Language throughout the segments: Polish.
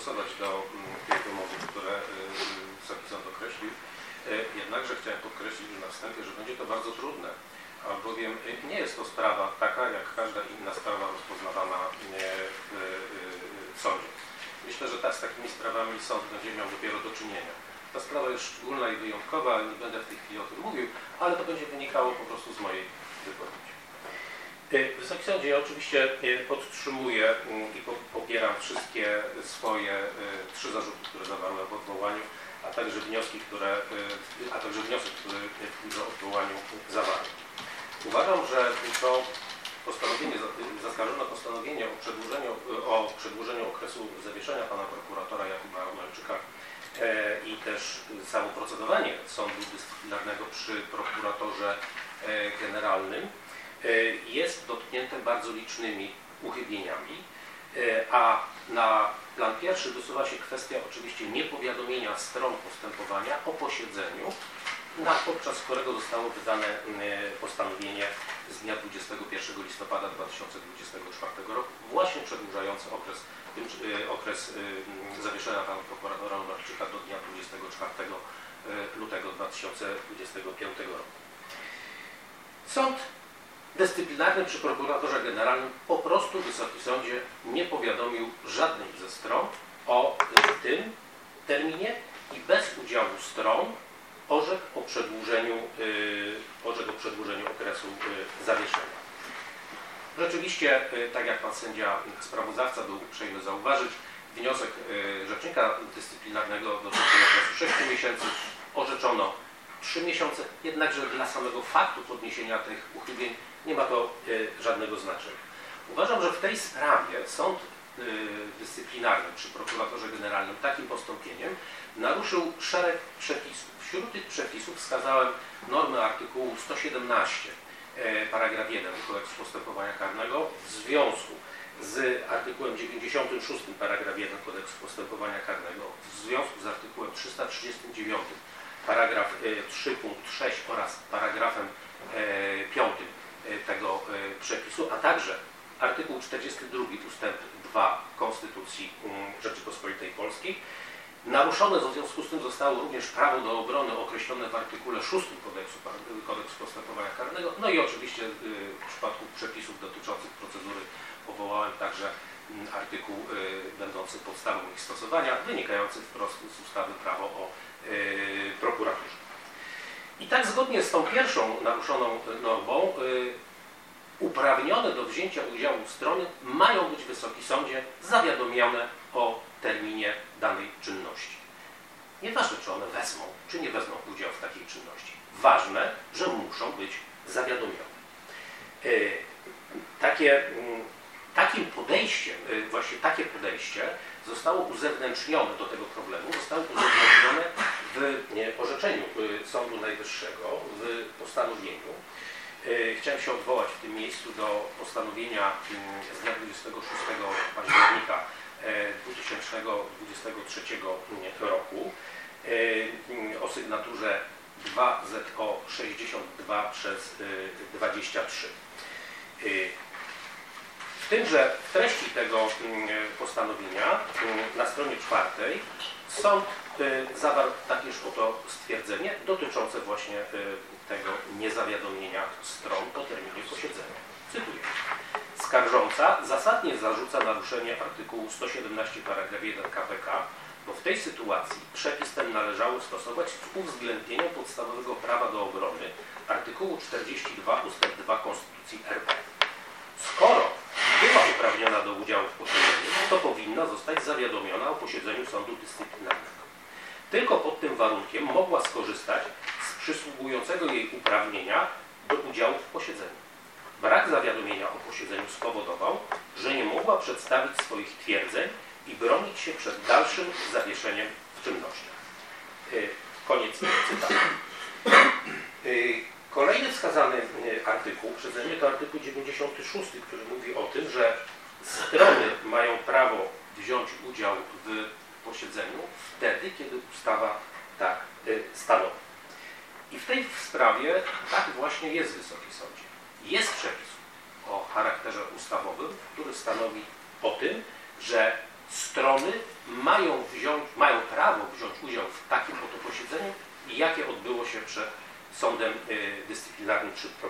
dostosować do tych wymogów, które Wysoki Sąd określił. Jednakże chciałem podkreślić na wstępie, że będzie to bardzo trudne, albowiem nie jest to sprawa taka, jak każda inna sprawa rozpoznawana w sądzie. Myślę, że z takimi sprawami sąd będzie miał dopiero do czynienia. Ta sprawa jest szczególna i wyjątkowa, nie będę w tej chwili o tym mówił, ale to będzie wynikało po prostu z mojej wypowiedzi. Wysoki Sądzie, ja oczywiście podtrzymuję i popieram wszystkie swoje 3 zarzuty, które zawarłem w odwołaniu, a także wniosek, który w odwołaniu zawarłem. Uważam, że to postanowienie, zaskarżone postanowienie o przedłużeniu okresu zawieszenia pana prokuratora Jakuba Malczyka i też samo procedowanie sądu dyscyplinarnego przy prokuratorze generalnym jest dotknięte bardzo licznymi uchybieniami, a na plan pierwszy wysuwa się kwestia oczywiście niepowiadomienia stron postępowania o posiedzeniu, podczas którego zostało wydane postanowienie z dnia 21 listopada 2024 roku, właśnie przedłużające okres zawieszenia pana prokuratora Malczyka do dnia 24 lutego 2025 roku. Sąd dyscyplinarny przy prokuratorze generalnym po prostu Wysoki Sądzie nie powiadomił żadnej ze stron o tym terminie i bez udziału stron orzekł o przedłużeniu okresu zawieszenia. Rzeczywiście, tak jak pan sędzia sprawozdawca był uprzejmy zauważyć, wniosek rzecznika dyscyplinarnego dotyczył okresu 6 miesięcy, orzeczono 3 miesiące, jednakże dla samego faktu podniesienia tych uchybień nie ma to żadnego znaczenia. Uważam, że w tej sprawie sąd dyscyplinarny przy prokuratorze generalnym takim postąpieniem naruszył szereg przepisów. Wśród tych przepisów wskazałem normy artykułu 117 paragraf 1 Kodeksu Postępowania Karnego w związku z artykułem 96 paragraf 1 Kodeksu Postępowania Karnego, w związku z artykułem 339 paragraf 3 punkt 6 oraz paragrafem 5 tego przepisu, a także artykuł 42 ustęp 2 Konstytucji Rzeczypospolitej Polskiej. Naruszone w związku z tym zostało również prawo do obrony określone w artykule 6 Kodeksu Postępowania Karnego. No i oczywiście w przypadku przepisów dotyczących procedury powołałem także artykuł będący podstawą ich stosowania, wynikający wprost z ustawy Prawo o prokuraturze. I tak zgodnie z tą pierwszą naruszoną normą uprawnione do wzięcia udziału strony mają być w Wysokim Sądzie zawiadomione o terminie danej czynności. Nieważne, czy one wezmą, czy nie wezmą udziału w takiej czynności. Ważne, że muszą być zawiadomione. Takim podejściem, właśnie takie podejście zostało uzewnętrznione do tego problemu, zostało uzewnętrznione w orzeczeniu Sądu Najwyższego, w postanowieniu. Chciałem się odwołać w tym miejscu do postanowienia z dnia 26 października 2023 roku o sygnaturze 2ZO62/23. W tymże w treści tego postanowienia na stronie 4 sąd zawarł takież oto stwierdzenie dotyczące właśnie tego niezawiadomienia stron o terminie posiedzenia. Cytuję. Skarżąca zasadnie zarzuca naruszenie artykułu 117 paragraf 1 k.p.k., bo w tej sytuacji przepis ten należało stosować z uwzględnieniem podstawowego prawa do obrony artykułu 42 ust. 2 Konstytucji RP. Skoro była uprawniona do udziału w posiedzeniu, to powinna zostać zawiadomiona o posiedzeniu sądu dyscyplinarnego. Tylko pod tym warunkiem mogła skorzystać z przysługującego jej uprawnienia do udziału w posiedzeniu. Brak zawiadomienia o posiedzeniu spowodował, że nie mogła przedstawić swoich twierdzeń i bronić się przed dalszym zawieszeniem w czynnościach. Koniec cytatu. Kolejny wskazany artykuł przeze mnie to artykuł 96, który mówi o tym, że strony mają prawo wziąć udział w posiedzeniu wtedy, kiedy ustawa tak stanowi. I w tej sprawie tak właśnie jest w Wysokim Sądzie. Jest przepis o charakterze ustawowym, który stanowi o tym, że strony mają prawo wziąć udział w takim oto posiedzeniu, jakie odbyło się przed sądem dyscyplinarnym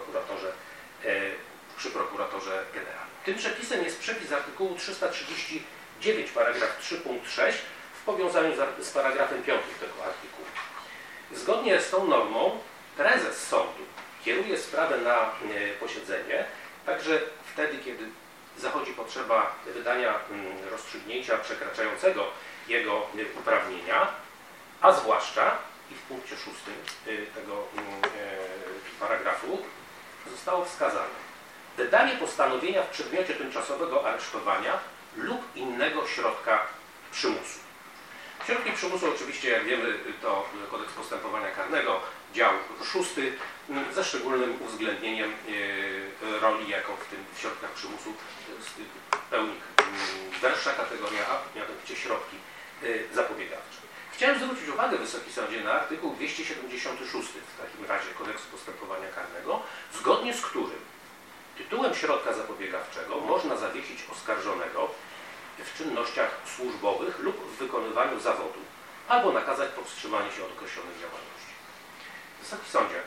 przy prokuratorze generalnym. Tym przepisem jest przepis artykułu 339, paragraf 3 punkt 6 w powiązaniu z paragrafem 5 tego artykułu. Zgodnie z tą normą prezes sądu kieruje sprawę na posiedzenie, także wtedy, kiedy zachodzi potrzeba wydania rozstrzygnięcia przekraczającego jego uprawnienia, a zwłaszcza, i w punkcie 6 tego paragrafu zostało wskazane, wydanie postanowienia w przedmiocie tymczasowego aresztowania lub innego środka przymusu. Środki przymusu oczywiście, jak wiemy, to Kodeks Postępowania Karnego, dział 6, ze szczególnym uwzględnieniem roli, jaką w tym środkach przymusu pełni wyższa kategoria A, mianowicie środki zapobiegawcze. Chciałem zwrócić uwagę, Wysoki Sądzie, na artykuł 276 w takim razie Kodeksu Postępowania Karnego, zgodnie z którym tytułem środka zapobiegawczego można zawiesić oskarżonego w czynnościach służbowych lub w wykonywaniu zawodu, albo nakazać powstrzymanie się od określonej działalności. Wysoki Sądzie,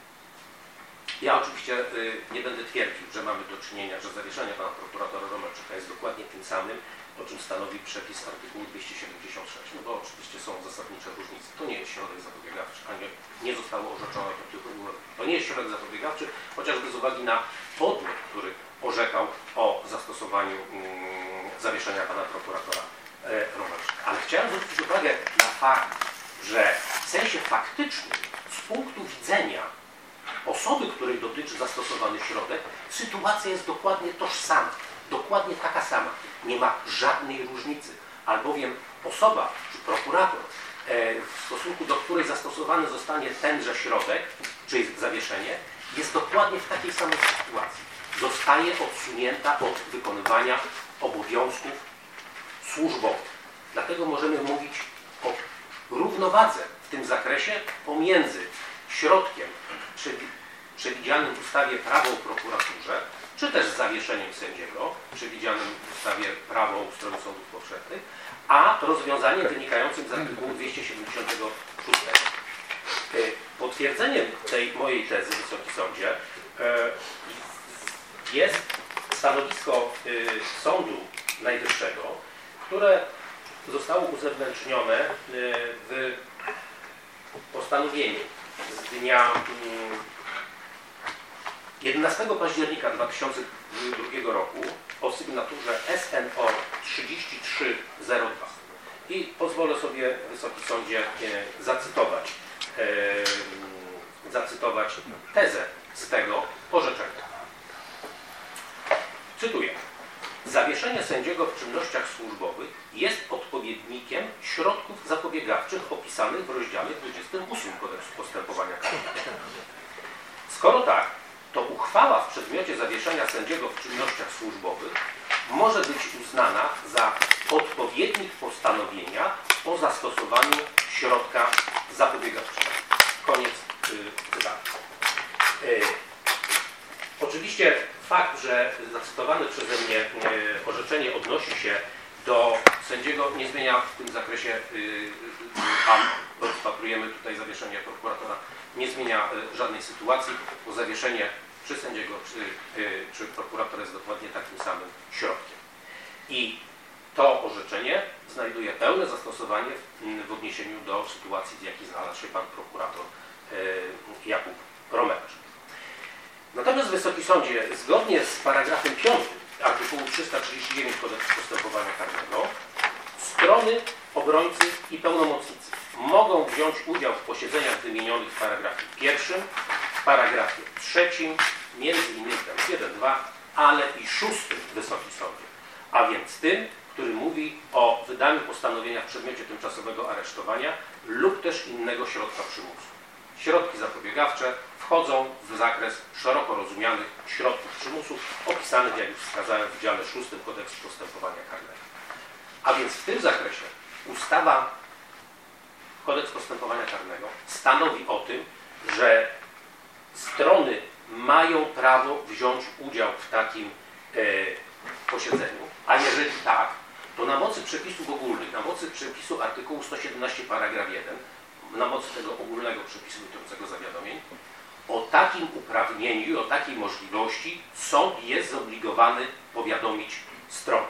ja oczywiście nie będę twierdził, że mamy do czynienia, że zawieszenie pana prokuratora Romerczyka jest dokładnie tym samym, o czym stanowi przepis artykułu 276, no bo oczywiście są zasadnicze różnice. To nie jest środek zapobiegawczy, a nie zostało orzeczone, to nie jest środek zapobiegawczy, chociażby z uwagi na podmiot, który orzekał o zastosowaniu zawieszenia pana prokuratora Romerczyka. Ale chciałem zwrócić uwagę na fakt, że w sensie faktycznym, z punktu widzenia osoby, której dotyczy zastosowany środek, sytuacja jest dokładnie tożsama, dokładnie taka sama. Nie ma żadnej różnicy, albowiem osoba czy prokurator, w stosunku do której zastosowany zostanie tenże środek, czyli zawieszenie, jest dokładnie w takiej samej sytuacji. Zostaje odsunięta od wykonywania obowiązków służbowych. Dlatego możemy mówić o równowadze w tym zakresie pomiędzy środkiem przewidzianym w ustawie Prawo o prokuraturze, czy też zawieszeniem sędziego, przewidzianym w ustawie Prawo o ustroju sądów powszechnych, a rozwiązaniem wynikającym z artykułu 276. Potwierdzeniem tej mojej tezy, Wysoki Sądzie, jest stanowisko Sądu Najwyższego, które zostało uzewnętrznione w postanowieniu z dnia 11 października 2002 roku o sygnaturze SNO 3302. I pozwolę sobie, Wysoki Sądzie, zacytować tezę z tego orzeczenia. Cytuję. Zawieszenie sędziego w czynnościach służbowych jest odpowiednikiem środków zapobiegawczych opisanych w rozdziale 28 Kodeksu Postępowania Karnego. Skoro tak, to uchwała w przedmiocie zawieszenia sędziego w czynnościach służbowych może być uznana za odpowiednik postanowienia o zastosowaniu środka zapobiegawczego. Koniec cytatu. Oczywiście fakt, że zacytowane przeze mnie orzeczenie odnosi się do sędziego, nie zmienia w tym zakresie, a rozpatrujemy tutaj zawieszenie prokuratora, nie zmienia żadnej sytuacji, bo zawieszenie czy sędziego, czy prokuratora jest dokładnie takim samym środkiem. I to orzeczenie znajduje pełne zastosowanie w odniesieniu do sytuacji, w jakiej znalazł się pan prokurator Jakub Romerczyk. Natomiast, Wysoki Sądzie, zgodnie z paragrafem 5 artykułu 339 Kodeksu Postępowania Karnego, strony, obrońcy i pełnomocnicy mogą wziąć udział w posiedzeniach wymienionych w paragrafie 1, w paragrafie 3, między innymi 1, 2, ale i 6, Wysoki Sądzie, a więc tym, który mówi o wydaniu postanowienia w przedmiocie tymczasowego aresztowania lub też innego środka przymusu. Środki zapobiegawcze wchodzą w zakres szeroko rozumianych środków przymusu opisanych, jak już wskazałem, w dziale 6 Kodeksu Postępowania Karnego. A więc w tym zakresie ustawa Kodeks Postępowania Karnego stanowi o tym, że strony mają prawo wziąć udział w takim posiedzeniu, a jeżeli tak, to na mocy przepisów ogólnych, na mocy przepisu artykułu 117 paragraf 1, na mocy tego ogólnego przepisu dotyczącego zawiadomień, o takim uprawnieniu i o takiej możliwości sąd jest zobligowany powiadomić stronę.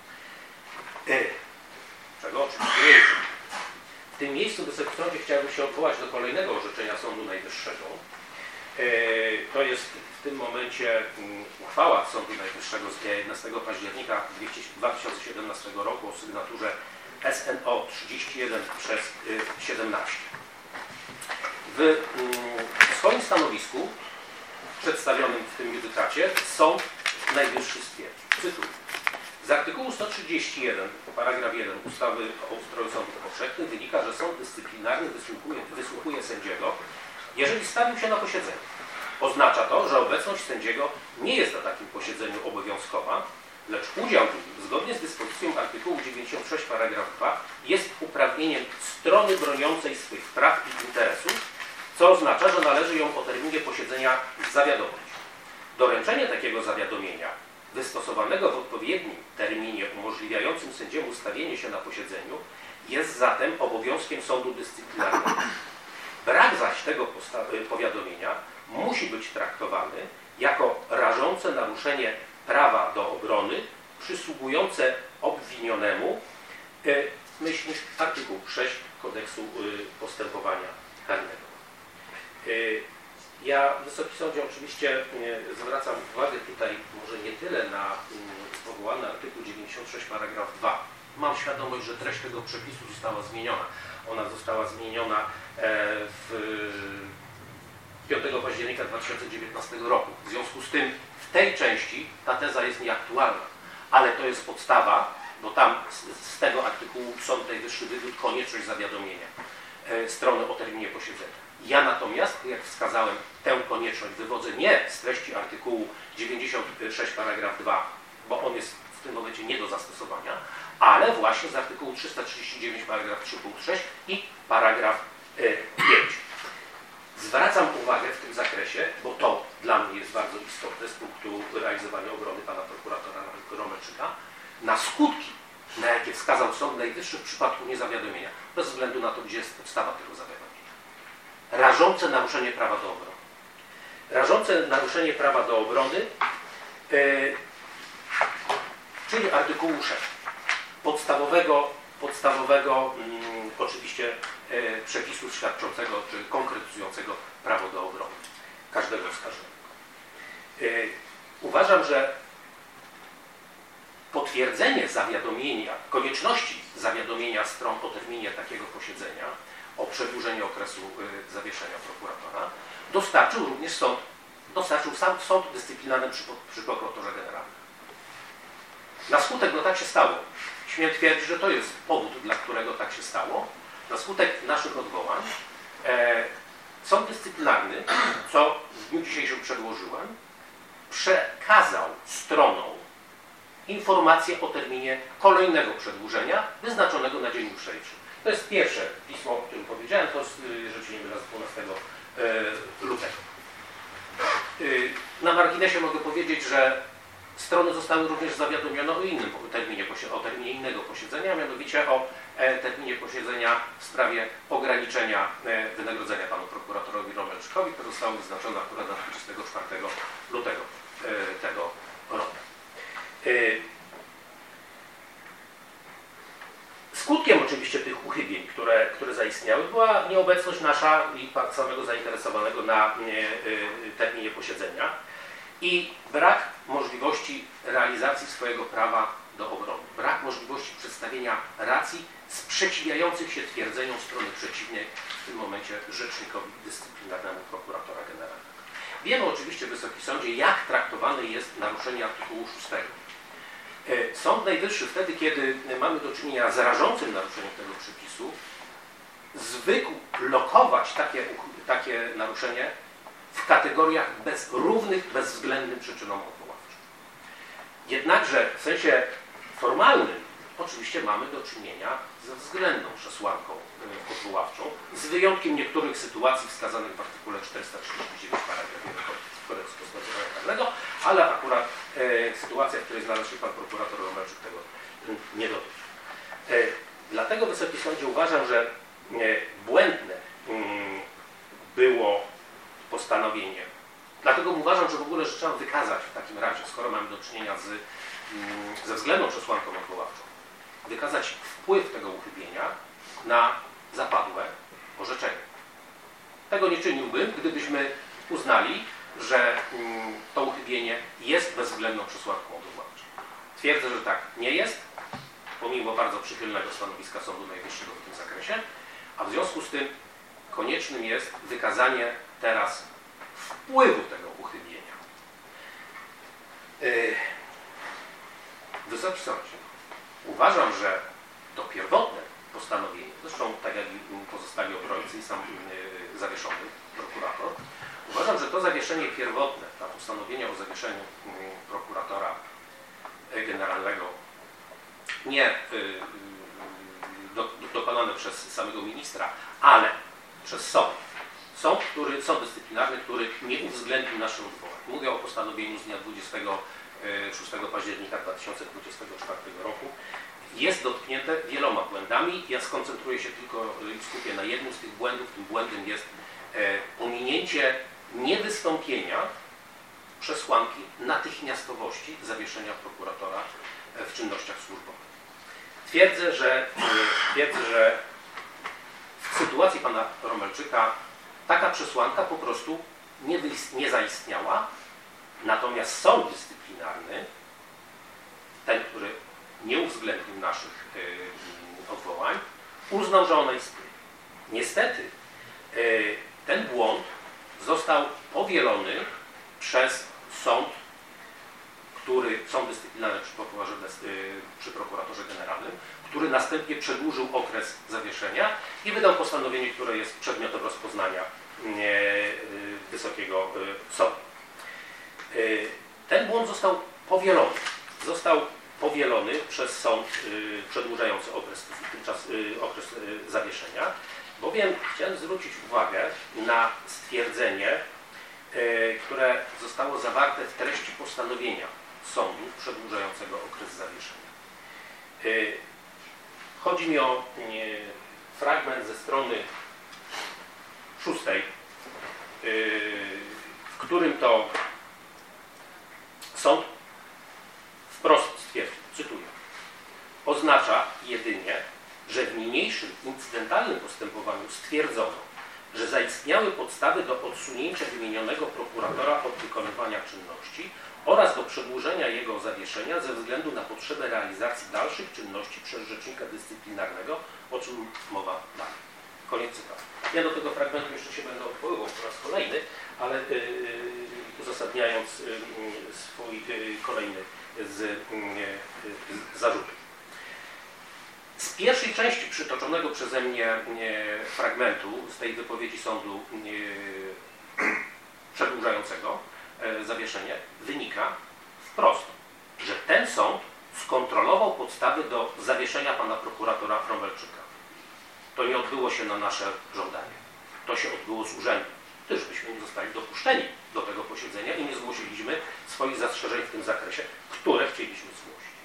Czego oczywiście nie jest. W tym miejscu, Wysoki Sądzie, chciałbym się odwołać do kolejnego orzeczenia Sądu Najwyższego. To jest w tym momencie uchwała Sądu Najwyższego z dnia 11 października 2017 roku o sygnaturze SNO 31/17. W swoim stanowisku przedstawionym w tym judykacie Sąd Najwyższy stwierdził, cytuję: z artykułu 131 paragraf 1 ustawy o ustroju sądów powszechnych wynika, że sąd dyscyplinarny wysłuchuje sędziego, jeżeli stawił się na posiedzeniu. Oznacza to, że obecność sędziego nie jest na takim posiedzeniu obowiązkowa, lecz udział zgodnie z dyspozycją artykułu 96 paragraf 2 jest uprawnieniem strony broniącej swych praw i interesów, co oznacza, że należy ją o terminie posiedzenia zawiadomić. Doręczenie takiego zawiadomienia, wystosowanego w odpowiednim terminie umożliwiającym sędziemu stawienie się na posiedzeniu, jest zatem obowiązkiem sądu dyscyplinarnego. Brak zaś tego powiadomienia musi być traktowany jako rażące naruszenie prawa do obrony przysługujące obwinionemu myśl artykuł 6 Kodeksu Postępowania Karnego. Ja, Wysoki Sądzie, oczywiście zwracam uwagę tutaj może nie tyle na powołany artykuł 96 paragraf 2. Mam świadomość, że treść tego przepisu została zmieniona. Ona została zmieniona 5 października 2019 roku. W związku z tym w tej części ta teza jest nieaktualna, ale to jest podstawa, bo tam z tego artykułu Sąd Najwyższy wywiódł konieczność zawiadomienia strony o terminie posiedzenia. Ja natomiast, jak wskazałem, tę konieczność wywodzę nie z treści artykułu 96 paragraf 2, bo on jest w tym momencie nie do zastosowania, ale właśnie z artykułu 339 paragraf 3 punkt 6 i paragraf 5. Zwracam uwagę w tym zakresie, bo to dla mnie jest bardzo istotne z punktu realizowania obrony pana prokuratora Romerczyka, na skutki, na jakie wskazał Sąd Najwyższy w przypadku niezawiadomienia, bez względu na to, gdzie jest podstawa tego zawiadomienia. Rażące naruszenie prawa do obrony. Rażące naruszenie prawa do obrony, czyli artykułu 6, podstawowego oczywiście przepisu świadczącego czy konkretyzującego prawo do obrony każdego oskarżonego. Uważam, że potwierdzenie zawiadomienia, konieczności zawiadomienia stron o terminie takiego posiedzenia, o przedłużeniu okresu zawieszenia prokuratora, dostarczył również sam sąd dyscyplinarny przy prokuratorze generalnym. Na skutek, no tak się stało. Śmiem twierdzić, że to jest powód, dla którego tak się stało. Na skutek naszych odwołań sąd dyscyplinarny, co w dniu dzisiejszym przedłożyłem, przekazał stronom informację o terminie kolejnego przedłużenia wyznaczonego na dzień jutrzejszy. To jest pierwsze pismo, o którym powiedziałem, to jest, jeżeli się nie mylę, z 12 lutego. Na marginesie mogę powiedzieć, że strony zostały również zawiadomione o innym terminie innego posiedzenia, mianowicie o terminie posiedzenia w sprawie ograniczenia wynagrodzenia panu prokuratorowi Romerczykowi, które zostało wyznaczone akurat na 24 lutego tego roku. Skutkiem oczywiście tych uchybień, które zaistniały, była nieobecność nasza i samego zainteresowanego na terminie posiedzenia i brak możliwości realizacji swojego prawa do obrony. Brak możliwości przedstawienia racji sprzeciwiających się twierdzeniom strony przeciwnej, w tym momencie rzecznikowi dyscyplinarnemu prokuratora generalnego. Wiemy oczywiście, Wysoki Sądzie, jak traktowane jest naruszenie artykułu 6. Sąd Najwyższy wtedy, kiedy mamy do czynienia z rażącym naruszeniem tego przepisu, zwykł lokować takie naruszenie w kategoriach równych bezwzględnym przyczynom odwoławczym. Jednakże w sensie formalnym oczywiście mamy do czynienia ze względną przesłanką odwoławczą, z wyjątkiem niektórych sytuacji wskazanych w artykule 439 paragraf 1 Kodeksu Postępowania Karnego, ale akurat sytuacja, w której znalazł się pan prokurator Romerczyk, tego nie dotyczy. Dlatego, Wysoki Sądzie, uważam, że błędne było postanowienie. Dlatego uważam, że w ogóle że trzeba wykazać w takim razie, skoro mamy do czynienia ze względną przesłanką odwoławczą, wykazać wpływ tego uchybienia na zapadłe orzeczenie. Tego nie czyniłbym, gdybyśmy uznali, że to uchybienie jest bezwzględną przesłanką odwoławczą. Twierdzę, że tak nie jest, pomimo bardzo przychylnego stanowiska Sądu Najwyższego w tym zakresie, a w związku z tym koniecznym jest wykazanie teraz wpływu tego uchybienia. Wysoki Sądzie, uważam, że to pierwotne postanowienie, zresztą tak jak pozostali obrońcy i sam zawieszony prokurator, uważam, że to zawieszenie pierwotne, to postanowienie o zawieszeniu prokuratora generalnego, nie dokonane przez samego ministra, ale przez sąd. Sąd dyscyplinarny, który nie uwzględnił naszych odwołań. Mówię o postanowieniu z dnia 26 października 2024 roku. Jest dotknięte wieloma błędami. Ja skoncentruję się tylko i skupię na jednym z tych błędów. Tym błędem jest pominięcie niewystąpienia przesłanki natychmiastowości zawieszenia prokuratora w czynnościach służbowych. Twierdzę, że w sytuacji pana Romelczyka taka przesłanka po prostu nie zaistniała, natomiast sąd dyscyplinarny, ten, który nie uwzględnił naszych odwołań, uznał, że ona istnieje. Niestety ten błąd został powielony przez sąd dyscyplinarny przy prokuratorze generalnym, który następnie przedłużył okres zawieszenia i wydał postanowienie, które jest przedmiotem rozpoznania Wysokiego Sądu. Ten błąd został powielony przez sąd przedłużający okres zawieszenia, bowiem chciałem zwrócić uwagę na stwierdzenie, które zostało zawarte w treści postanowienia sądu przedłużającego okres zawieszenia. Chodzi mi o fragment ze strony 6, w którym to sąd wprost stwierdził, cytuję: oznacza jedynie, że w niniejszym incydentalnym postępowaniu stwierdzono, że zaistniały podstawy do odsunięcia wymienionego prokuratora od wykonywania czynności oraz do przedłużenia jego zawieszenia ze względu na potrzebę realizacji dalszych czynności przez rzecznika dyscyplinarnego, o czym mowa dalej. Koniec cytatu. Ja do tego fragmentu jeszcze się będę odwoływał po raz kolejny, ale uzasadniając swój kolejny zarzut. Z pierwszej części przytoczonego przeze mnie fragmentu, z tej wypowiedzi sądu przedłużającego zawieszenie, wynika wprost, że ten sąd skontrolował podstawy do zawieszenia pana prokuratora Romelczyka. To nie odbyło się na nasze żądanie. To się odbyło z urzędu. Też byśmy nie zostali dopuszczeni do tego posiedzenia i nie zgłosiliśmy swoich zastrzeżeń w tym zakresie, które chcieliśmy zgłosić.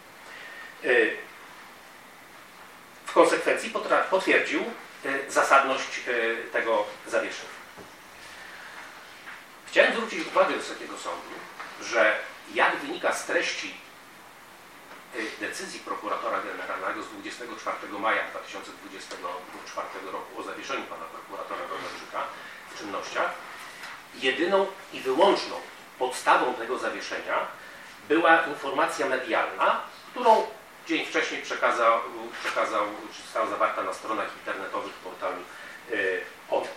W konsekwencji potwierdził zasadność tego zawieszenia. Chciałem zwrócić uwagę Wysokiego Sądu, że jak wynika z treści decyzji prokuratora generalnego z 24 maja 2024 roku o zawieszeniu pana prokuratora Romelczyka w czynnościach, jedyną i wyłączną podstawą tego zawieszenia była informacja medialna, którą dzień wcześniej została zawarta na stronach internetowych portalu Onet.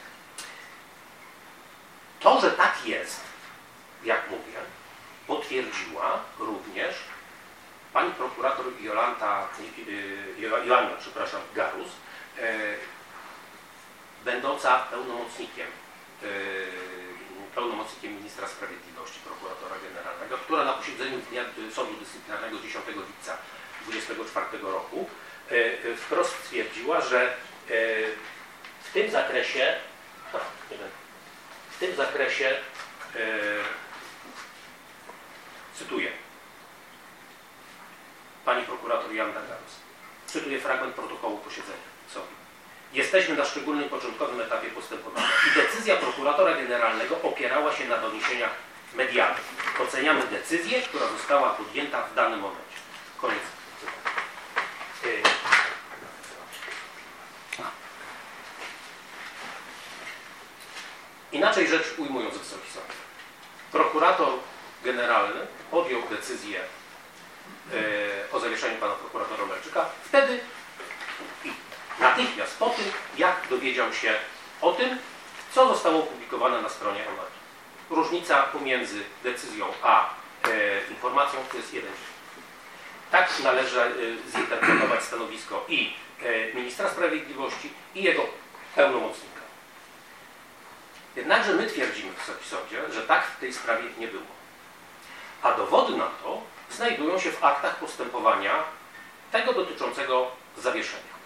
To, że tak jest, jak mówię, potwierdziła również pani prokurator Joanna Garus, będąca pełnomocnikiem ministra sprawiedliwości, prokuratora generalnego, która na posiedzeniu Sądu Dyscyplinarnego 10 lipca 2024 roku wprost stwierdziła, że w tym zakresie, cytuję, pani prokurator Joanna Garus. Cytuję fragment protokołu posiedzenia. Jesteśmy na szczególnym początkowym etapie postępowania i decyzja prokuratora generalnego opierała się na doniesieniach medialnych. Oceniamy decyzję, która została podjęta w danym momencie. Koniec cytatu. Inaczej rzecz ujmując, Wysoki Sądzie. Prokurator generalny podjął decyzję o zawieszeniu pana prokuratora Romerczyka wtedy i natychmiast po tym, jak dowiedział się o tym, co zostało opublikowane na stronie Onetu. Różnica pomiędzy decyzją a informacją to jest jeden dzień. Tak należy zinterpretować stanowisko i ministra sprawiedliwości i jego pełnomocnika. Jednakże my twierdzimy, Wysoki Sądzie, że tak w tej sprawie nie było. A dowody na to znajdują się w aktach postępowania tego dotyczącego zawieszenia.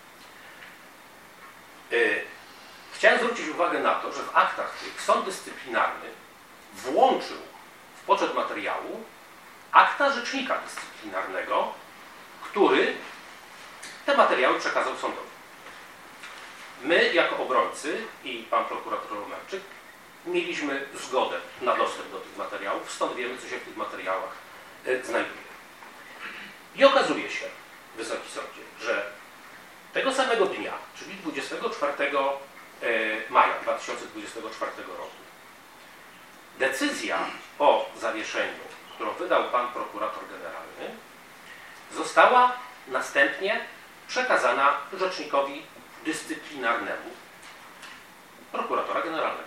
Chciałem zwrócić uwagę na to, że w aktach tych sąd dyscyplinarny włączył w poczet materiału akta rzecznika dyscyplinarnego, który te materiały przekazał sądowi. My, jako obrońcy i pan prokurator Romerczyk, mieliśmy zgodę na dostęp do tych materiałów, stąd wiemy, co się w tych materiałach znajduje. I okazuje się, Wysoki Sądzie, że tego samego dnia, czyli 24 maja 2024 roku, decyzja o zawieszeniu, którą wydał pan prokurator generalny, została następnie przekazana rzecznikowi dyscyplinarnemu prokuratora generalnego.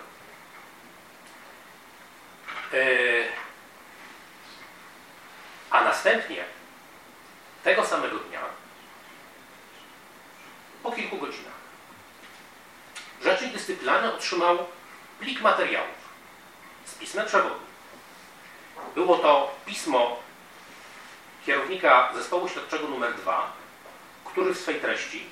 A następnie tego samego dnia, po kilku godzinach, rzecznik dyscyplinarny otrzymał plik materiałów z pismem przewodnim. Było to pismo kierownika zespołu śledczego nr 2, który w swej treści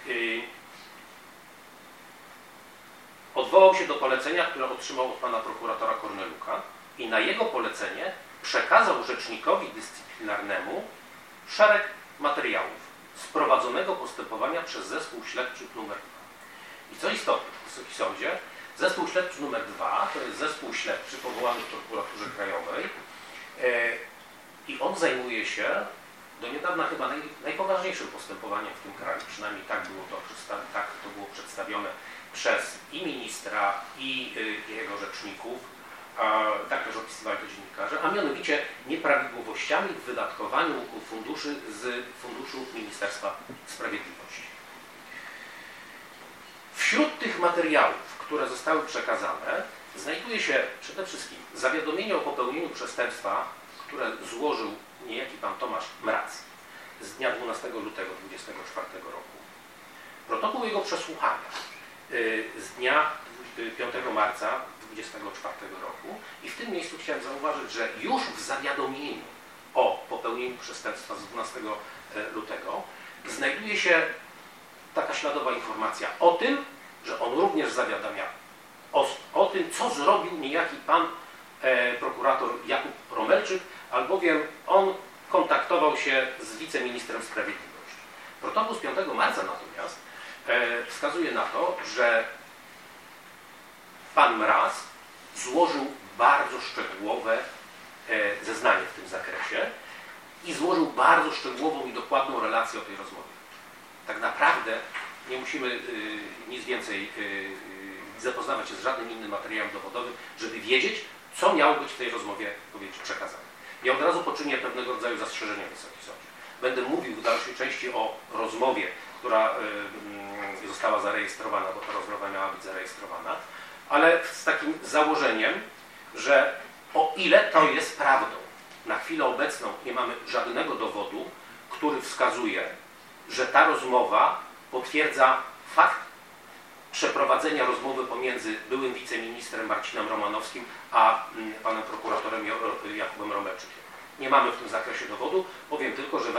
odwołał się do polecenia, które otrzymał od pana prokuratora Korneluka i na jego polecenie przekazał rzecznikowi dyscyplinarnemu szereg materiałów z prowadzonego postępowania przez zespół śledczy nr 2. I co istotne, Wysoki Sądzie, zespół śledczy nr 2 to jest zespół śledczy powołany w prokuraturze krajowej i on zajmuje się do niedawna chyba najpoważniejszym postępowaniem w tym kraju. Przynajmniej tak to było przedstawione przez i ministra, i jego rzeczników, tak też opisywali to dziennikarze, a mianowicie nieprawidłowościami w wydatkowaniu funduszy z funduszu Ministerstwa Sprawiedliwości. Wśród tych materiałów, które zostały przekazane, znajduje się przede wszystkim zawiadomienie o popełnieniu przestępstwa, które złożył niejaki pan Tomasz Mraz z dnia 12 lutego 2024 roku. Protokół jego przesłuchania z dnia 5 marca 2024 roku i w tym miejscu chciałem zauważyć, że już w zawiadomieniu o popełnieniu przestępstwa z 12 lutego znajduje się taka śladowa informacja o tym, że on również zawiadamia o tym, co zrobił niejaki pan prokurator Jakub Romerczyk, albowiem on kontaktował się z wiceministrem sprawiedliwości. Protokół z 5 marca natomiast wskazuje na to, że pan Mraz złożył bardzo szczegółowe zeznanie w tym zakresie i złożył bardzo szczegółową i dokładną relację o tej rozmowie. Tak naprawdę nie musimy nic więcej zapoznawać się z żadnym innym materiałem dowodowym, żeby wiedzieć, co miało być w tej rozmowie przekazane. Ja od razu poczynię pewnego rodzaju zastrzeżenia, Wysoki Sądzie. Będę mówił w dalszej części o rozmowie, która została zarejestrowana, bo ta rozmowa miała być zarejestrowana, ale z takim założeniem, że o ile to jest prawdą, na chwilę obecną nie mamy żadnego dowodu, który wskazuje, że ta rozmowa potwierdza fakt przeprowadzenia rozmowy pomiędzy byłym wiceministrem Marcinem Romanowskim a panem prokuratorem Jakubem Romerczykiem. Nie mamy w tym zakresie dowodu, powiem tylko, że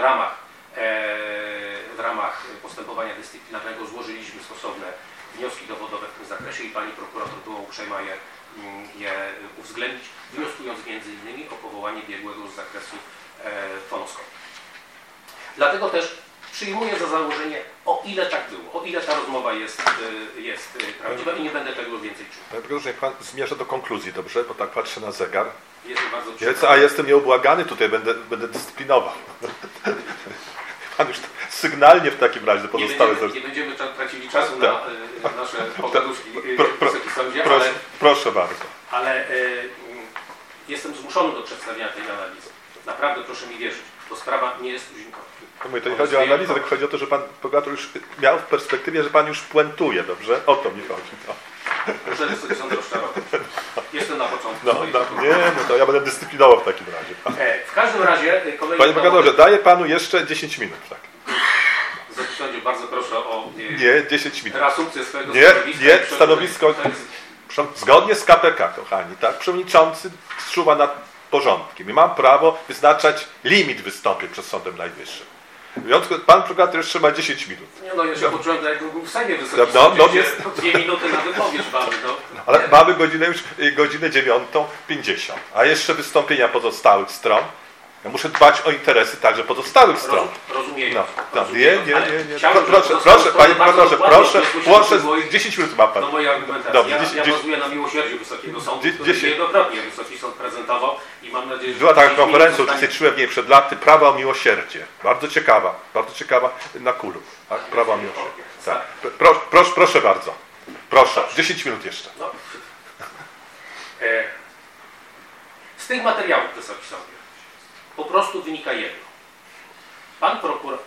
w ramach postępowania dyscyplinarnego złożyliśmy stosowne wnioski dowodowe w tym zakresie i pani prokurator była uprzejma je uwzględnić, wnioskując między innymi o powołanie biegłego z zakresu fonoskopii. Dlatego też przyjmuję za założenie, o ile tak było, o ile ta rozmowa jest prawdziwa i nie będę tego więcej czuł. Panie profesorze, niech pan zmierza do konkluzji, dobrze? Bo tak patrzę na zegar. Jestem bardzo A jestem nieubłagany, tutaj będę dyscyplinował. Pan już sygnalnie w takim razie pozostałe... Nie będziemy tracili czasu na nasze pogaduszki Wysoki Sądzie, proszę bardzo. Ale jestem zmuszony do przedstawienia tej analizy. Naprawdę proszę mi wierzyć, bo sprawa nie jest tuzinkowa. To nie chodzi o analizę, tylko chodzi o to, że pan prokurator już miał w perspektywie, że pan już puentuje, dobrze? O to mi chodzi. No. Muszę Wysoki Sąd rozczarować. Jestem na początku. To ja będę dyscyplinował w takim razie. W każdym razie... Panie prokuratorze, daję panu jeszcze 10 minut. Tak. Wysoki Sądzie, bardzo proszę o... Nie, 10 minut. Reasumpcję swojego stanowiska. Nie, stanowisko... Zgodnie z KPK, kochani, tak? Przewodniczący czuwa nad porządkiem i mam prawo wyznaczać limit wystąpień przed Sądem Najwyższym. Pan prokurator jeszcze ma 10 minut. Nie, ja się poczułem, jakbym był w Sejmie Wysoki Sądzie, jest 2 minuty na wypowiedź mamy. Ale mamy godzinę 9:50, a jeszcze wystąpienia pozostałych stron. Ja muszę dbać o interesy także pozostałych stron. Rozumiem. Nie. Proszę, panie prokuratorze, proszę, 10 minut ma pan. Do mojej argumentacji. Dobrze, ja bazuję na miłosierdziu Wysokiego Sądu, który niejednokrotnie Wysoki Sąd prezentował i mam nadzieję, że... Była taka konferencja, uczestniczyłem w niej przed laty, prawa o miłosierdzie. Bardzo ciekawa na kulu. Tak? Prawa o miłosierdzie. Tak. Proszę bardzo. Proszę, 10 minut jeszcze. Z tych materiałów, Wysoki Sądzie, po prostu wynika jedno. Pan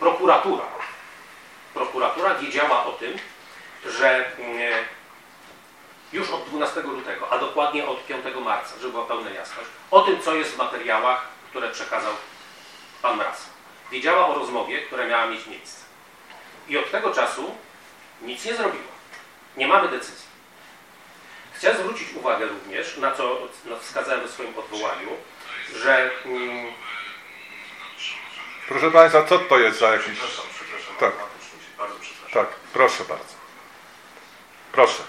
prokuratura wiedziała o tym, że już od 12 lutego, a dokładnie od 5 marca, żeby była pełna jasność, o tym, co jest w materiałach, które przekazał pan Mraz. Wiedziała o rozmowie, która miała mieć miejsce. I od tego czasu nic nie zrobiła. Nie mamy decyzji. Chcę zwrócić uwagę również, na co wskazałem w swoim odwołaniu, że... Proszę Państwa, co to jest za jakiś... Przepraszam. Bardzo przepraszam. Tak, proszę bardzo. Proszę.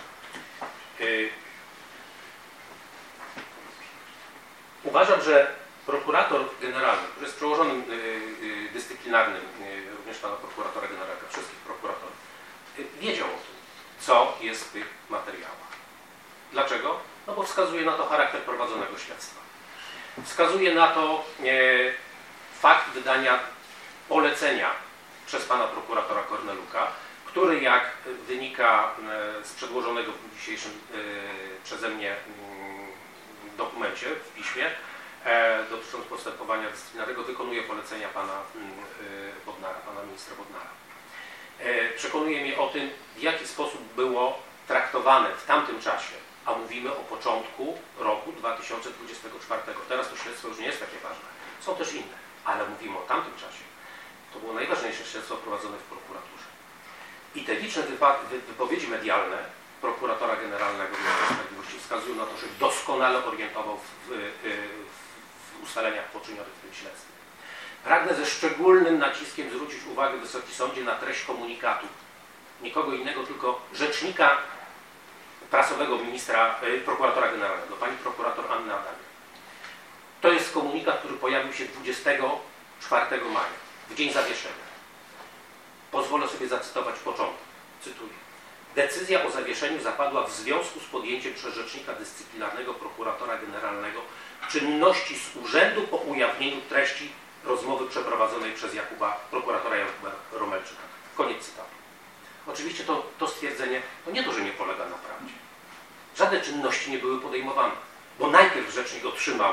Uważam, że prokurator generalny, który jest przełożonym dyscyplinarnym również pana prokuratora generalnego, wszystkich prokuratorów, wiedział o tym, co jest w tych materiałach. Dlaczego? No bo wskazuje na to charakter prowadzonego śledztwa. Wskazuje na to fakt wydania polecenia przez pana prokuratora Korneluka, który, jak wynika z przedłożonego w dniu dzisiejszym przeze mnie dokumencie, w piśmie dotyczącym postępowania dyscyplinarnego, wykonuje polecenia pana Bodnara, pana ministra Bodnara. Przekonuje mnie o tym, w jaki sposób było traktowane w tamtym czasie, a mówimy o początku roku 2024. Teraz to śledztwo już nie jest takie ważne. Są też inne, ale mówimy o tamtym czasie. To było najważniejsze śledztwo prowadzone w prokuraturze. I te liczne wypowiedzi medialne prokuratora generalnego Ministra Sprawiedliwości wskazują na to, że doskonale orientował w ustaleniach poczynionych w tym śledztwie. Pragnę ze szczególnym naciskiem zwrócić uwagę Wysoki Sądzie na treść komunikatu. Nikogo innego, tylko rzecznika prasowego prokuratora generalnego, pani prokurator Anny Adamik. To jest komunikat, który pojawił się 24 maja, w dzień zawieszenia. Pozwolę sobie zacytować początek. Cytuję. Decyzja o zawieszeniu zapadła w związku z podjęciem przez rzecznika dyscyplinarnego prokuratora generalnego czynności z urzędu po ujawnieniu treści rozmowy przeprowadzonej przez prokuratora Jakuba Romelczyka. Koniec cytatu. Oczywiście to stwierdzenie, to nie to, że nie polega na prawdzie. Żadne czynności nie były podejmowane, bo najpierw rzecznik otrzymał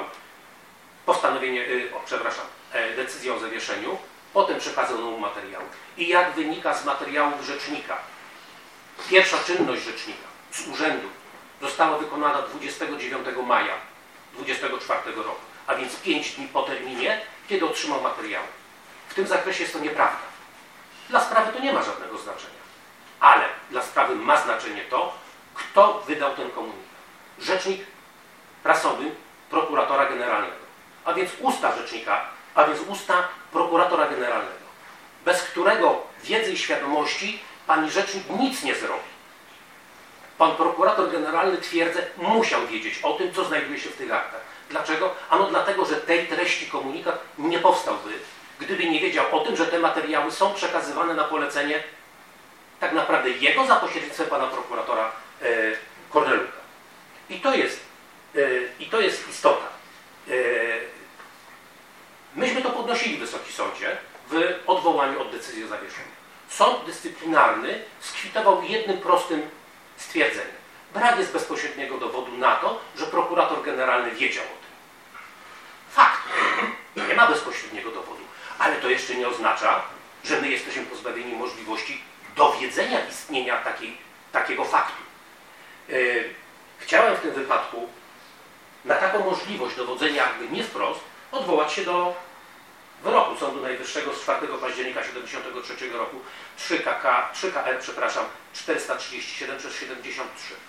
decyzję o zawieszeniu, potem przekazano mu materiał. I jak wynika z materiałów rzecznika, pierwsza czynność rzecznika z urzędu została wykonana 29 maja 2024 roku, a więc 5 dni po terminie, kiedy otrzymał materiał. W tym zakresie jest to nieprawda. Dla sprawy to nie ma żadnego znaczenia. Ale dla sprawy ma znaczenie to, kto wydał ten komunikat. Rzecznik prasowy prokuratora generalnego. A więc usta rzecznika, a więc usta prokuratora generalnego, bez którego wiedzy i świadomości pani rzecznik nic nie zrobi. Pan prokurator generalny, twierdzę, musiał wiedzieć o tym, co znajduje się w tych aktach. Dlaczego? Ano dlatego, że tej treści komunikat nie powstałby, gdyby nie wiedział o tym, że te materiały są przekazywane na polecenie tak naprawdę jego za pośrednictwem pana prokuratora Korneluka. I to jest istota. Myśmy to podnosili, Wysoki Sądzie, w odwołaniu od decyzji o zawieszeniu. Sąd dyscyplinarny skwitował jednym prostym stwierdzeniem. Brak jest bezpośredniego dowodu na to, że prokurator generalny wiedział o tym. Fakt. Nie ma bezpośredniego dowodu. Ale to jeszcze nie oznacza, że my jesteśmy pozbawieni możliwości dowiedzenia istnienia takiego faktu. Chciałem w tym wypadku na taką możliwość dowodzenia jakby nie wprost odwołać się do wyroku Sądu Najwyższego z 4 października 1973 roku 3KR 437/73.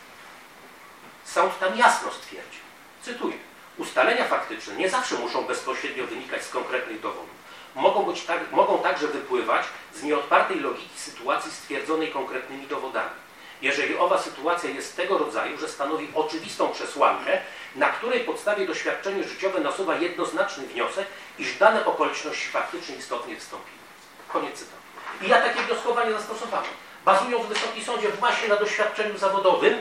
Sąd tam jasno stwierdził, cytuję, ustalenia faktyczne nie zawsze muszą bezpośrednio wynikać z konkretnych dowodów. Mogą także wypływać z nieodpartej logiki sytuacji stwierdzonej konkretnymi dowodami. Jeżeli owa sytuacja jest tego rodzaju, że stanowi oczywistą przesłankę, na której podstawie doświadczenie życiowe nasuwa jednoznaczny wniosek, iż dane okoliczności faktycznie istotnie wystąpiły. Koniec cytatu. I ja takie wnioskowanie zastosowałem, bazując w Wysokim Sądzie właśnie na doświadczeniu zawodowym.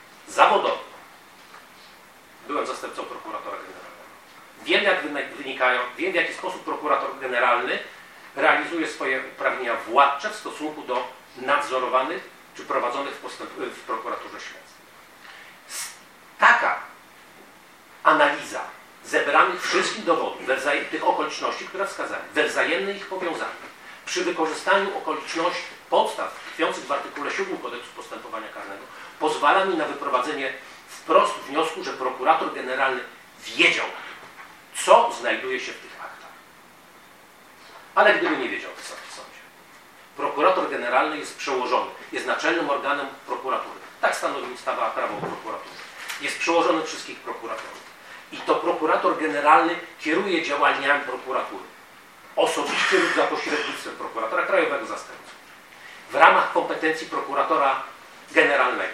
Byłem zastępcą prokuratora generalnego. Wiem, jak wynikają, wiem, w jaki sposób prokurator generalny realizuje swoje uprawnienia władcze w stosunku do nadzorowanych czy prowadzonych w prokuraturze śledztw. Taka analiza zebranych wszystkich dowodów, tych okoliczności, które wskazałem, we wzajemne ich powiązanie, przy wykorzystaniu okoliczności, podstaw tkwiących w artykule 7 Kodeksu Postępowania Karnego, pozwala mi na wyprowadzenie wprost wniosku, że prokurator generalny wiedział, co znajduje się w tych aktach. Ale gdyby nie wiedział, Wysoki Sądzie, prokurator generalny jest przełożony, jest naczelnym organem prokuratury. Tak stanowi ustawa Prawo o prokuraturze. Jest przełożony wszystkich prokuratorów. I to prokurator generalny kieruje działaniami prokuratury. Osobiście lub za pośrednictwem prokuratora krajowego zastępcy. W ramach kompetencji prokuratora generalnego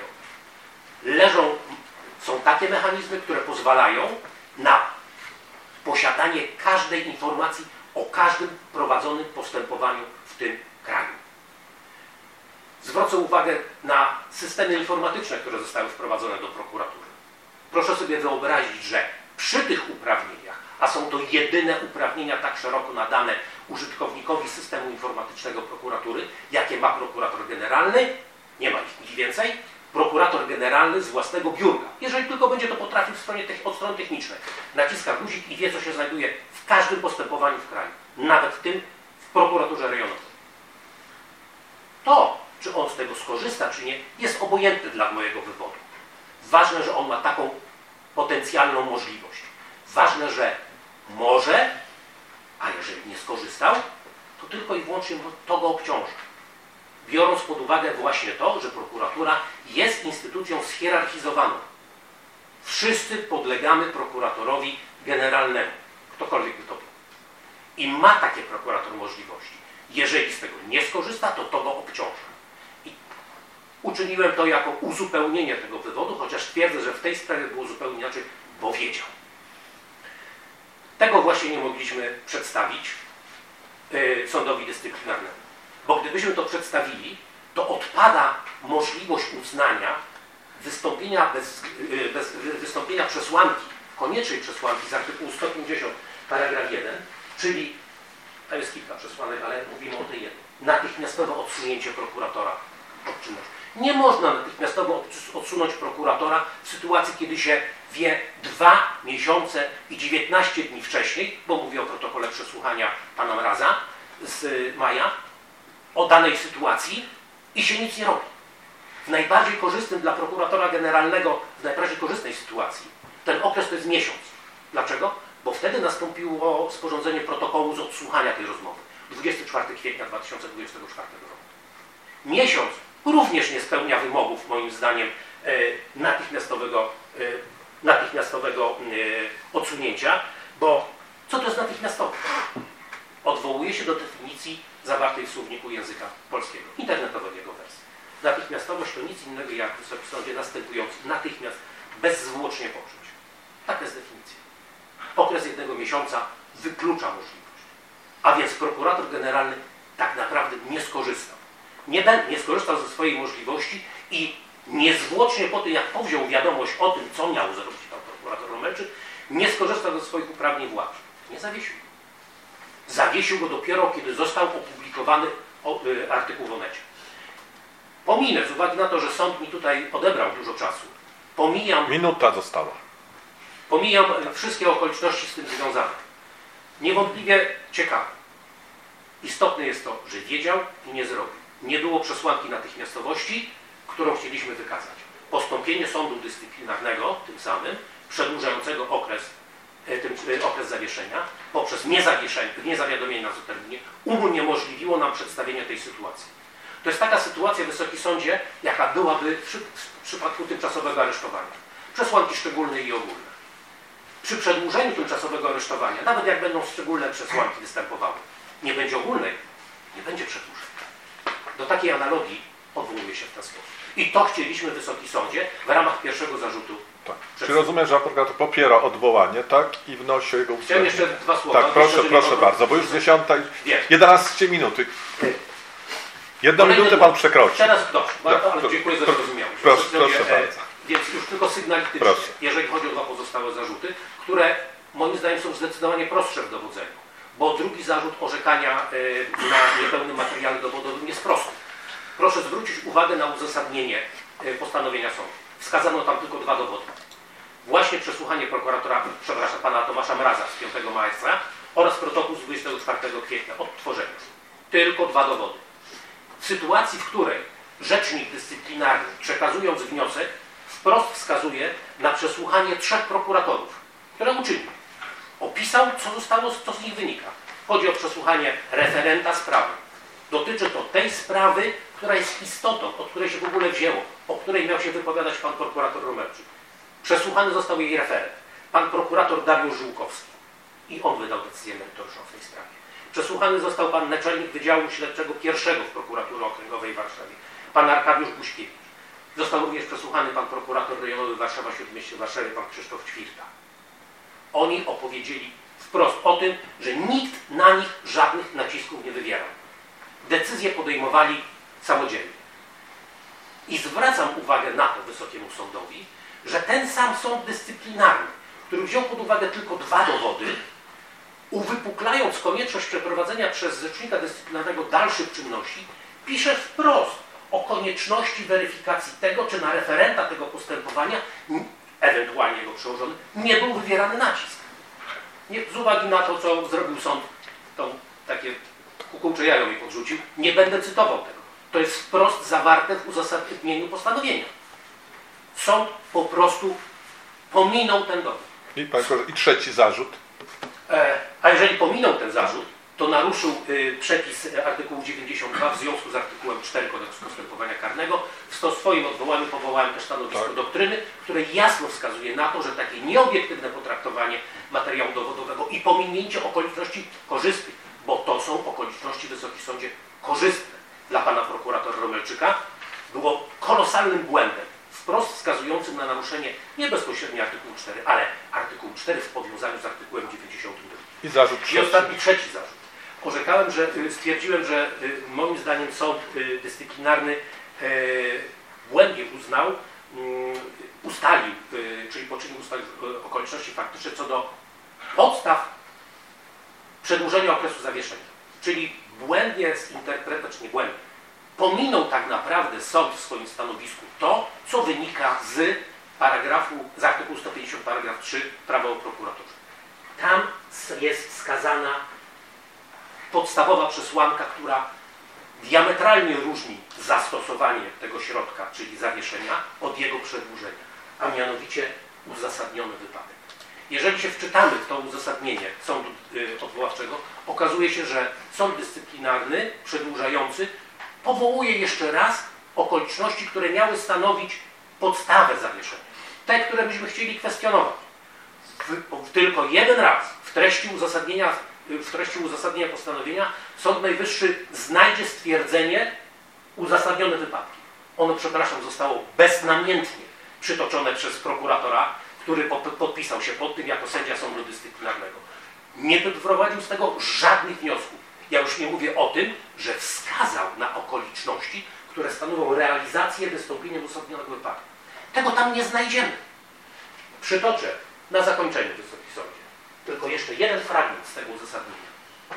są takie mechanizmy, które pozwalają na posiadanie każdej informacji o każdym prowadzonym postępowaniu w tym kraju. Zwrócę uwagę na systemy informatyczne, które zostały wprowadzone do prokuratury. Proszę sobie wyobrazić, że przy tych uprawnieniach, a są to jedyne uprawnienia tak szeroko nadane użytkownikowi systemu informatycznego prokuratury, jakie ma prokurator generalny, nie ma ich nic więcej, prokurator generalny z własnego biurka, jeżeli tylko będzie to potrafił od strony technicznej, naciska guzik i wie, co się znajduje w każdym postępowaniu w kraju, nawet w tym w prokuraturze rejonowej. To, czy on z tego skorzysta, czy nie, jest obojętne dla mojego wyboru. Ważne, że on ma taką potencjalną możliwość. Ważne, że może, a jeżeli nie skorzystał, to tylko i wyłącznie to go obciąża. Biorąc pod uwagę właśnie to, że prokuratura jest instytucją schierarchizowaną. Wszyscy podlegamy prokuratorowi generalnemu, ktokolwiek by to był. I ma takie prokurator możliwości. Jeżeli z tego nie skorzysta, to go obciąża. I uczyniłem to jako uzupełnienie tego wywodu, chociaż twierdzę, że w tej sprawie było zupełnie inaczej, bo wiedział. Tego właśnie nie mogliśmy przedstawić sądowi dyscyplinarnemu. Bo gdybyśmy to przedstawili, to odpada możliwość uznania wystąpienia przesłanki, koniecznej przesłanki z artykułu 150 paragraf 1, czyli, to jest kilka przesłanek, ale mówimy o tej jednej, natychmiastowe odsunięcie prokuratora od czynności. Nie można natychmiastowo odsunąć prokuratora w sytuacji, kiedy się wie 2 miesiące i 19 dni wcześniej, bo mówię o protokole przesłuchania pana Mraza z maja, o danej sytuacji i się nic nie robi. W najbardziej korzystnym dla prokuratora generalnego, w najbardziej korzystnej sytuacji, ten okres to jest miesiąc. Dlaczego? Bo wtedy nastąpiło sporządzenie protokołu z odsłuchania tej rozmowy. 24 kwietnia 2024 roku. Miesiąc również nie spełnia wymogów, moim zdaniem, natychmiastowego odsunięcia, bo co to jest natychmiastowe? Odwołuje się do definicji zawartej w słowniku języka polskiego, internetowego wersji. Natychmiastowość to nic innego jak w Wysokim Sądzie następujący natychmiast, bezzwłocznie po czymś. Taka jest definicja. Okres 1 miesiąca wyklucza możliwość. A więc prokurator generalny tak naprawdę nie skorzystał. Nie skorzystał ze swojej możliwości i niezwłocznie po tym, jak powziął wiadomość o tym, co miał zrobić pan prokurator Romelczyk, nie skorzystał ze swoich uprawnień władczych. Nie zawiesił go. Zawiesił go dopiero, kiedy został opublikowany artykuł w Onecie. Pominę, z uwagi na to, że sąd mi tutaj odebrał dużo czasu, Minuta została. Pomijam wszystkie okoliczności z tym związane. Niewątpliwie ciekawe. Istotne jest to, że wiedział i nie zrobił. Nie było przesłanki natychmiastowości, którą chcieliśmy wykazać. Postąpienie sądu dyscyplinarnego, tym samym, przedłużającego okres zawieszenia, poprzez niezawiadomienie nas o terminie, uniemożliwiło nam przedstawienie tej sytuacji. To jest taka sytuacja, Wysoki Sądzie, jaka byłaby w przypadku tymczasowego aresztowania. Przesłanki szczególne i ogólne. Przy przedłużeniu tymczasowego aresztowania, nawet jak będą szczególne przesłanki występowały, nie będzie ogólnej, nie będzie przedłużenia. Do takiej analogii odwołuje się w ten sposób. I to chcieliśmy, Wysoki Sądzie, w ramach pierwszego zarzutu. Tak. Czy rozumiem, że prokurator popiera odwołanie, tak? I wnosi o jego uwzględnienie. Chciałem jeszcze dwa słowa. Tak, proszę bardzo, bo już 11 minuty. Jedną minutę pan przekroczył. Teraz dobrze, ale dziękuję za zrozumiałość. Proszę bardzo. Więc już tylko sygnalistycznie, jeżeli chodzi o dwa pozostałe zarzuty, które moim zdaniem są zdecydowanie prostsze w dowodzeniu. Bo drugi zarzut orzekania na niepełnym materiale dowodowym jest prosty. Proszę zwrócić uwagę na uzasadnienie postanowienia sądu. Wskazano tam tylko dwa dowody. Właśnie przesłuchanie pana Tomasza Mraza z 5 maja oraz protokół z 24 kwietnia odtworzenia. Tylko dwa dowody. W sytuacji, w której rzecznik dyscyplinarny, przekazując wniosek, wprost wskazuje na przesłuchanie 3 prokuratorów, które uczynił. Opisał, co z nich wynika. Chodzi o przesłuchanie referenta sprawy. Dotyczy to tej sprawy, która jest istotą, od której się w ogóle wzięło, o której miał się wypowiadać pan prokurator Romelczyk. Przesłuchany został jej referent, pan prokurator Dariusz Żółkowski. I on wydał decyzję merytoryczną w tej sprawie. Przesłuchany został pan naczelnik Wydziału Śledczego I w Prokuraturze Okręgowej w Warszawie, pan Arkadiusz Buśkiewicz. Został również przesłuchany pan prokurator rejonowy Warszawa-Śródmieście w Warszawie, pan Krzysztof Ćwirta. Oni opowiedzieli wprost o tym, że nikt na nich żadnych nacisków nie wywierał. Decyzje podejmowali samodzielnie. I zwracam uwagę na to Wysokiemu Sądowi, że ten sam sąd dyscyplinarny, który wziął pod uwagę tylko 2 dowody, uwypuklając konieczność przeprowadzenia przez rzecznika dyscyplinarnego dalszych czynności, pisze wprost o konieczności weryfikacji tego, czy na referenta tego postępowania, ewentualnie jego przełożony, nie był wywierany nacisk. Z uwagi na to, co zrobił sąd, to takie kukułcze jajo mi podrzucił, nie będę cytował tego. To jest wprost zawarte w uzasadnieniu postanowienia. Sąd po prostu pominął ten dowód. I trzeci zarzut. A jeżeli pominął ten zarzut, to naruszył przepis artykułu 92 w związku z artykułem 4 Kodeksu Postępowania Karnego. W swoim odwołaniu powołałem też stanowisko doktryny, które jasno wskazuje na to, że takie nieobiektywne potraktowanie materiału dowodowego i pominięcie okoliczności korzystnych, bo to są okoliczności, Wysoki Sądzie, korzystne dla pana prokuratora Romelczyka, było kolosalnym błędem, wprost wskazującym na naruszenie nie bezpośrednio artykułu 4, ale artykułu 4 w powiązaniu z artykułem 92. I zarzut trzeci. I ostatni, trzeci zarzut. Stwierdziłem, że moim zdaniem sąd dyscyplinarny błędnie ustalił, czyli poczynił okoliczności faktyczne co do podstaw przedłużenia okresu zawieszenia. Czyli błędnie zinterpretował, czy nie błędnie, pominął tak naprawdę sąd w swoim stanowisku to, co wynika z artykułu 150 paragraf 3 Prawa o prokuraturze. Tam jest wskazana podstawowa przesłanka, która diametralnie różni zastosowanie tego środka, czyli zawieszenia, od jego przedłużenia, a mianowicie uzasadniony wypadek. Jeżeli się wczytamy w to uzasadnienie sądu odwoławczego, okazuje się, że sąd dyscyplinarny przedłużający powołuje jeszcze raz okoliczności, które miały stanowić podstawę zawieszenia. Te, które byśmy chcieli kwestionować. Tylko jeden raz w treści uzasadnienia postanowienia Sąd Najwyższy znajdzie stwierdzenie uzasadnione wypadki. Ono, przepraszam, zostało beznamiętnie przytoczone przez prokuratora, który podpisał się pod tym jako sędzia sądu dyscyplinarnego. Nie wyprowadził z tego żadnych wniosków. Ja już nie mówię o tym, że wskazał na okoliczności, które stanowią realizację wystąpienia uzasadnionego wypadku. Tego tam nie znajdziemy. Przytoczę na zakończenie, Wysoki Sądzie, tylko jeszcze jeden fragment z tego uzasadnienia.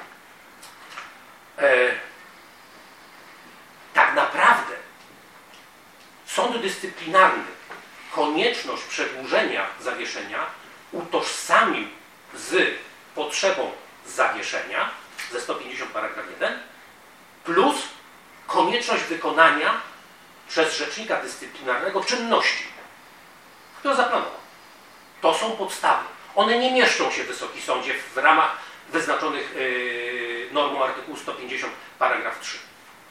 Tak naprawdę sąd dyscyplinarny konieczność przedłużenia zawieszenia utożsamił z potrzebą zawieszenia ze 150 paragraf 1 plus konieczność wykonania przez rzecznika dyscyplinarnego czynności, które zaplanował. To są podstawy. One nie mieszczą się, Wysoki Sądzie, w ramach wyznaczonych normą artykułu 150 paragraf 3.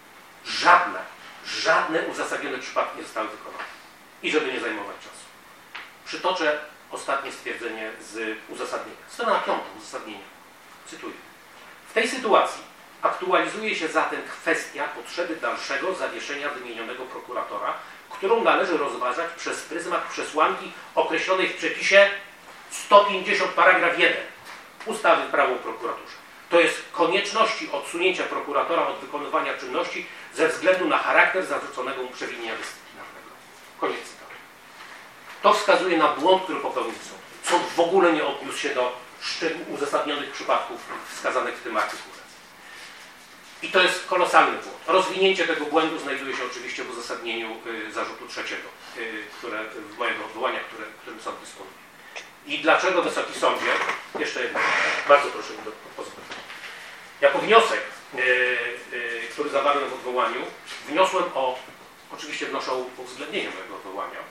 Żadne uzasadnione przypadki nie zostały wykonane. I żeby nie zajmować czasu. Przytoczę ostatnie stwierdzenie z uzasadnienia. Strona 5 uzasadnienia. Cytuję. W tej sytuacji aktualizuje się zatem kwestia potrzeby dalszego zawieszenia wymienionego prokuratora, którą należy rozważać przez pryzmat przesłanki określonej w przepisie 150 paragraf 1 ustawy Prawo o prokuraturze. To jest konieczności odsunięcia prokuratora od wykonywania czynności ze względu na charakter zarzuconego mu przewinienia dyscyplinarnego. Koniec cytatu. To wskazuje na błąd, który popełnił sąd. Sąd w ogóle nie odniósł się do uzasadnionych przypadków wskazanych w tym artykule. I to jest kolosalny błąd. Rozwinięcie tego błędu znajduje się oczywiście w uzasadnieniu zarzutu trzeciego, mojego odwołania, którym sąd dysponuje. I dlaczego, Wysoki Sądzie, jeszcze jedno, bardzo proszę mi pozwolić. Jako wniosek, który zawarłem w odwołaniu, oczywiście wnoszę o uwzględnienie mojego odwołania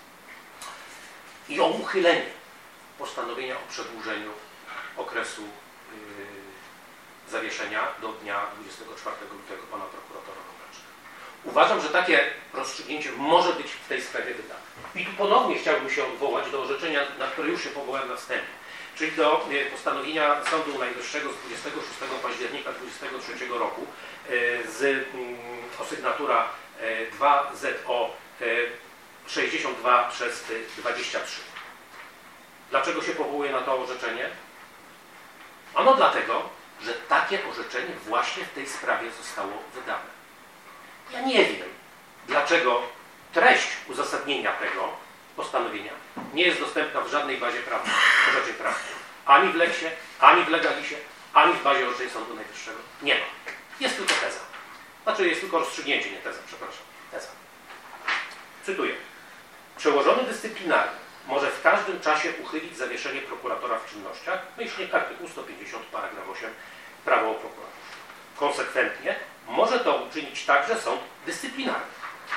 i o uchylenie postanowienia o przedłużeniu okresu zawieszenia do dnia 24 lutego pana prokuratora Rogaczka. Uważam, że takie rozstrzygnięcie może być w tej sprawie wydane. I tu ponownie chciałbym się odwołać do orzeczenia, na które już się powołałem na wstępie, czyli do postanowienia Sądu Najwyższego z 26 października 2023 roku z osygnatura 2ZO 62/23. Dlaczego się powołuję na to orzeczenie? Ano dlatego, że takie orzeczenie właśnie w tej sprawie zostało wydane. Ja nie wiem, dlaczego treść uzasadnienia tego postanowienia nie jest dostępna w żadnej bazie prawnej, orzeczeń prawnych. Ani w leksie, ani w legalisie, ani w bazie orzeczeń Sądu Najwyższego. Nie ma. Jest tylko teza. Znaczy jest tylko rozstrzygnięcie, nie teza, przepraszam. Teza. Cytuję. Przełożony dyscyplinarny może w każdym czasie uchylić zawieszenie prokuratora w czynnościach, myślnie artykuł 150 paragraf 8 Prawo o prokuraturze. Konsekwentnie może to uczynić także sąd dyscyplinarny.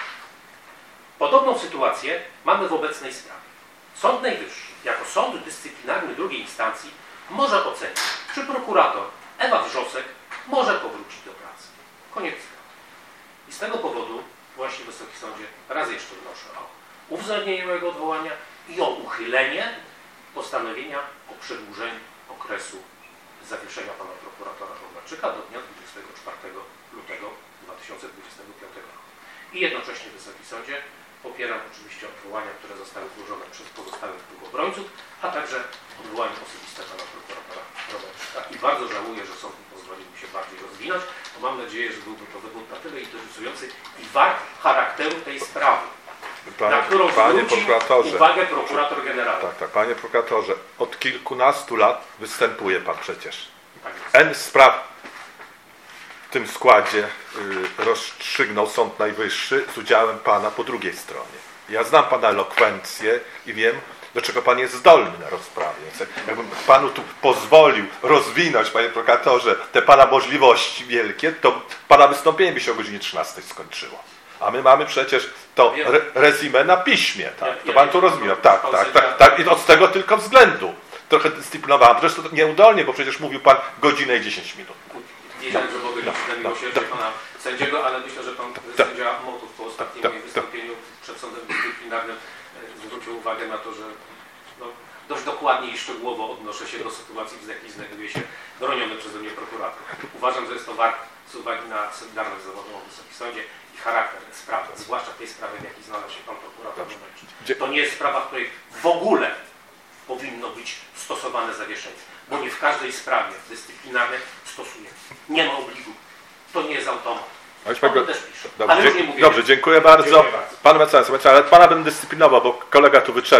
Podobną sytuację mamy w obecnej sprawie. Sąd Najwyższy, jako sąd dyscyplinarny drugiej instancji, może ocenić, czy prokurator Ewa Wrzosek może powrócić do pracy. Koniec cytatu. I z tego powodu właśnie, Wysoki Sądzie, raz jeszcze wnoszę o uwzględnienie mojego odwołania i o uchylenie postanowienia o przedłużeniu okresu zawieszenia pana prokuratora Rogaczyka do dnia 24 lutego 2025 roku. I jednocześnie, Wysoki Sądzie, popieram oczywiście odwołania, które zostały złożone przez pozostałych dwóch obrońców, a także odwołanie osobiste pana prokuratora Rogaczyka. I bardzo żałuję, że sąd nie pozwolił mi się bardziej rozwinąć, bo mam nadzieję, że byłby to wywód na tyle interesujący i wart charakteru tej sprawy, na którą zwrócił uwagę prokurator generalny. Tak, panie prokuratorze, od kilkunastu lat występuje pan przecież. N spraw w tym składzie rozstrzygnął Sąd Najwyższy z udziałem pana po drugiej stronie. Ja znam pana elokwencję i wiem, do czego pan jest zdolny na rozprawie. Więc jakbym panu tu pozwolił rozwinąć, panie prokuratorze, te pana możliwości wielkie, to pana wystąpienie by się o godzinie 13 skończyło. A my mamy przecież to resume na piśmie, tak? To pan tu rozwinął. Tak. I od tego tylko względu. Trochę dyscyplinowałem. Zresztą to nieudolnie, bo przecież mówił pan godzinę i 10 minut. Wiedziałem, że mogę liczyć na miłosierdzie pana sędziego, ale myślę, że pan sędzia Motów po ostatnim moim wystąpieniu przed sądem dyscyplinarnym zwrócił uwagę na to, że dość dokładnie i szczegółowo odnoszę się do sytuacji, w jakiej znajduje się broniony przeze mnie prokurator. Uważam, że jest to wart z uwagi na solidarność zawodową w Wysokim Sądzie i charakter sprawy, zwłaszcza tej sprawy, w jakiej znalazł się pan prokurator. To nie jest sprawa, w której w ogóle powinno być stosowane zawieszenie. bo nie w każdej sprawie dyscyplinarnej stosuje. Nie ma obligu. To nie jest automat. O tym też pisze. Ale już nie mówię. Dobrze, dziękuję bardzo. Dziękuję bardzo. Pan mecenas, ale pana będę dyscyplinował, bo kolega tu wyczerpał.